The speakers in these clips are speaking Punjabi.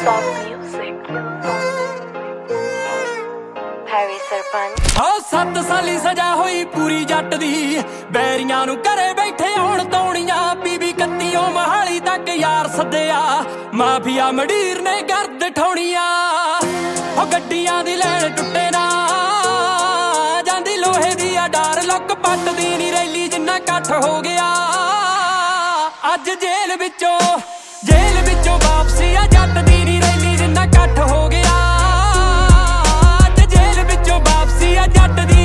Soft music. Harry सरपंच 7 ਸਾਲੀ ਸਜਾ ਹੋਈ ਪੂਰੀ ਜੱਟ ਦੀ ਬੈਰੀਆਂ ਨੂੰ ਘਰੇ ਬੈਠੇ ਆਉਣ ਤੌਣੀਆਂ ਬੀਬੀ ਕੱਤੀਓਂ ਮਹਾਲੀ ਤੱਕ ਯਾਰ ਸੱਦਿਆ ਮਾਫੀਆ ਮਡੀਰ ਨੇ ਗਰਦ ਠਾਉਣੀਆਂ ਉਹ ਗੱਡੀਆਂ ਦੀ ਲੈਣ ਟੁੱਟੇ ਨਾ ਜਾਂਦੀ ਲੋਹੇ ਦੀ ਆ ਡਾਰ ਲੁੱਕ ਪੱਟਦੀ ਨੀ ਰੈਲੀ ਜਿੰਨਾ ਇਕੱਠ ਹੋ ਗਿਆ ਅੱਜ ਜੇਲ੍ਹ ਵਿੱਚੋਂ ਵਾਪਸੀ ਆ ਜੱਟ ਦੀ ਨੀ ਰੈਲੀ ਜਿੰਨਾ ਇਕੱਠ ਹੋ ਗਿਆ ਅੱਜ ਜੇਲ੍ਹ ਵਿੱਚੋਂ ਵਾਪਸੀ ਆ ਜੱਟ ਦੀ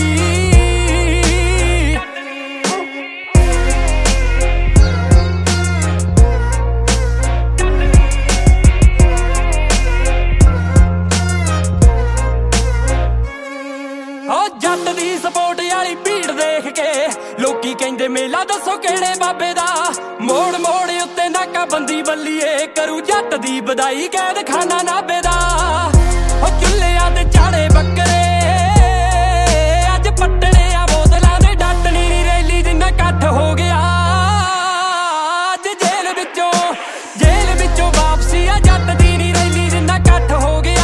ਜੱਟ ਦੀ ਸਪੋਰਟ ਵਾਲੀ ਭੀੜ ਦੇਖ ਕੇ ਲੋਕੀ ਕਹਿੰਦੇ ਮੇਲਾ ਦੱਸੋ ਕਿਹੜੇ ਬਾਬੇ ਦਾ ਮੋੜ ਉੱਤੇ ਨਾਕਾਬੰਦੀ ਬੱਲੀਏ ਕਰੂ ਜੱਟ ਦੀ ਵਧਾਈ ਕੈਦ ਖਾਨਾ ਨਾਬੇ ਦਾ ਉਹ ਚੁੱਲ੍ਹਿਆਂ ਤੇ ਚਾੜੇ ਬੱਕਰੇ ਅੱਜ ਪੱਟਣੇ ਆ ਬੋਤਲਾਂ ਦੇ ਡੱਟਣੀ ਨੀ ਰੈਲੀ ਜਿੰਨਾ ਇਕੱਠ ਹੋ ਗਿਆ ਅੱਜ ਜੇਲ੍ਹ ਵਿੱਚੋਂ ਵਾਪਸੀ ਆ ਜੱਟ ਦੀ ਨੀ ਰੈਲੀ ਜਿੰਨਾ ਇਕੱਠ ਹੋ ਗਿਆ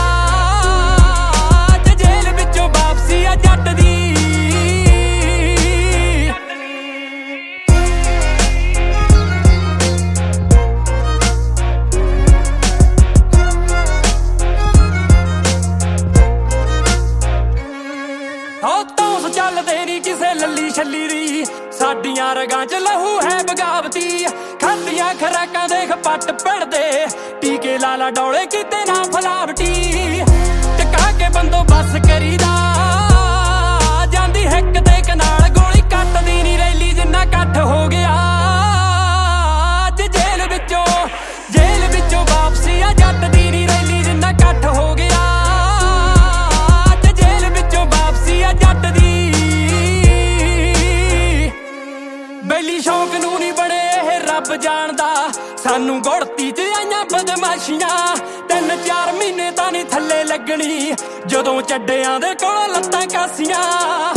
ਜੱਟ ਦੀ ਤੌਂਸ ਚੱਲਦੇ ਨੀ ਕਿਸੇ ਲੱਲੀ ਛੱਲੀ ਦੀ ਸਾਡੀਆਂ ਰਗਾਂ 'ਚ ਲਹੂ ਹੈ ਬਗਾਵਤੀ ਖਾਧੀਆਂ ਖਰਾਕਾਂ ਦੇਖ ਪੱਟ ਪਿੜਦੇ ਟੀਕੇ ਲਾ ਡੌਲੇ ਕੀਤੇ ਨਾ ਫਲਾਵਟੀ ਟਕਾ ਕੇ ਬੰਦੋਬਸ ਕਰੀਦਾ ਹਿੱਕ ਦੇ ਕਨਾਲ ਗੋਲੀ ਕੱਟਦੀ ਨੀ ਰੈਲੀ ਜਿੰਨਾ ਇਕੱਠ ਹੋ ਗਿਆ ਅੱਜ ਜੇਲ੍ਹ ਵਿੱਚੋਂ ਵਾਪਸੀ ਆ ਜੱਟ ਦੀ ਨੀ ਰੈਲੀ ਜਿੰਨਾ ਇਕੱਠ ਹੋ ਗਿਆ ਅੱਜ ਜੇਲ੍ਹ ਵਿੱਚੋਂ ਵਾਪਸੀ ਆ ਜੱਟ ਦੀ ਬੈਲੀ ਸ਼ੌਕ ਨੂੰ ਨੀ ਬਣੇ ਇਹ ਰੱਬ ਜਾਣਦਾ ਸਾਨੂੰ ਗੁੜਤੀ 'ਚ ਆਈਆਂ ਬਦਮਾਸ਼ੀਆਂ 3-4 ਮਹੀਨੇ ਤਾਂ ਨੀ ਥੱਲੇ ਲੱਗਣੀ ਜਦੋਂ ਚੱਡਿਆਂ ਦੇ ਕੋਲ ਲੱਤਾਂ ਕਾਸੀਆਂ